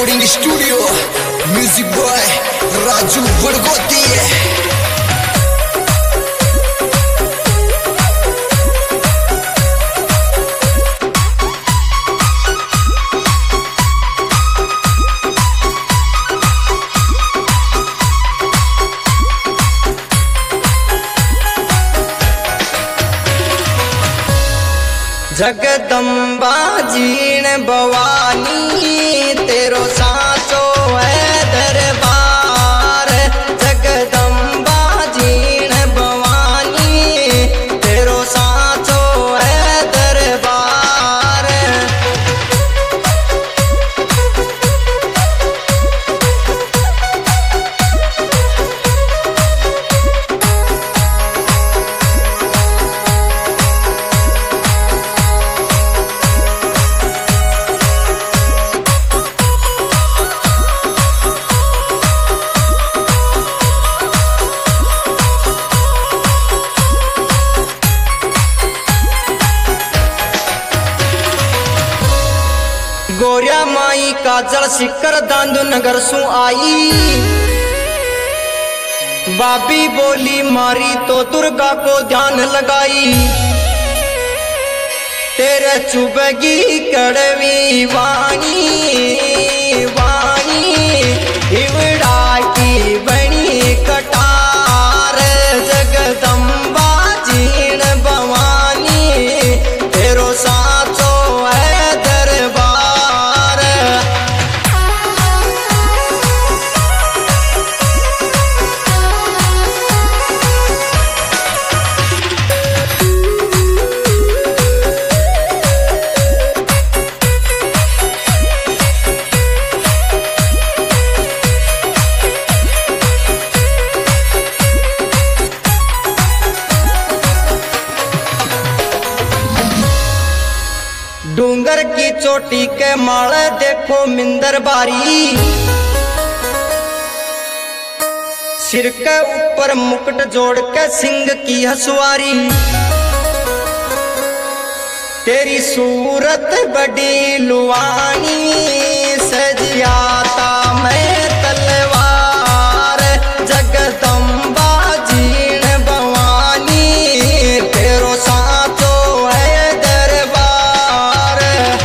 Recording studio music by Raju Badgoti Jagdamba Jeen Bhavani तेरो साचो है दरबार। जगदम्बा जीण भवानी तेरो साचो है दरबार। गोरिया माई काजल सिकर दांदू नगर सु आई। बाबी बोली मारी तो दुर्गा को ध्यान लगाई। तेरे चुबगी कड़वी वाणी वाणी हिवड़ा की बनी कटार। जगदम्बा जीण भवानी तेरो साचो है दरबार। डूंगर की चोटी के माले देखो मिंदर बारी। सिर के ऊपर मुकुट जोड़ के सिंह की हसवारी। तेरी सूरत बड़ी लुआनी सजियाता मैं तलवार। जगदम्बा जीण भवानी तेरो साचो है दरबार।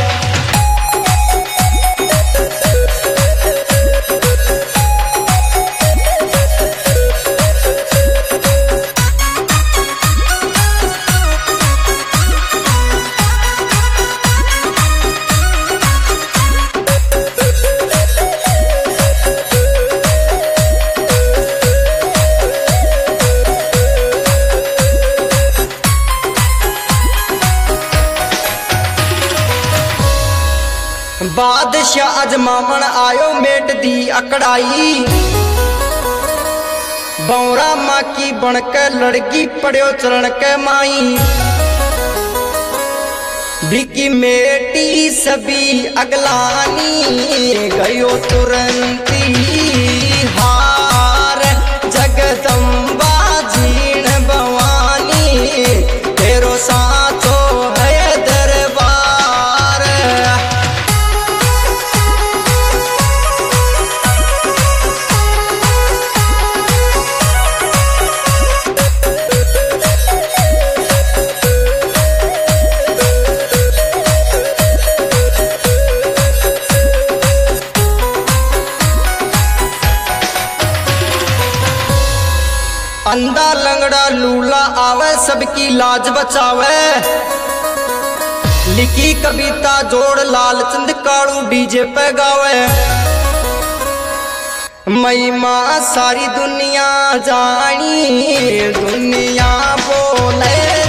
बादशाह अजमावन आयो मेट दी अकड़ाई। बौरा माँ की बनके लड़की पड़ो चरण के माई। बिकी मेटी सभी अगलानी गयो तुरंती हार। जगदम्बा जीण भवानी तेरो साचो है दरबार। अंधा लंगड़ा लूला आवे सबकी लाज बचावे। लिखी कविता जोड़ लाल चंद कालू डीजे पे गावे। महिमा सारी दुनिया जानी दुनिया बोले।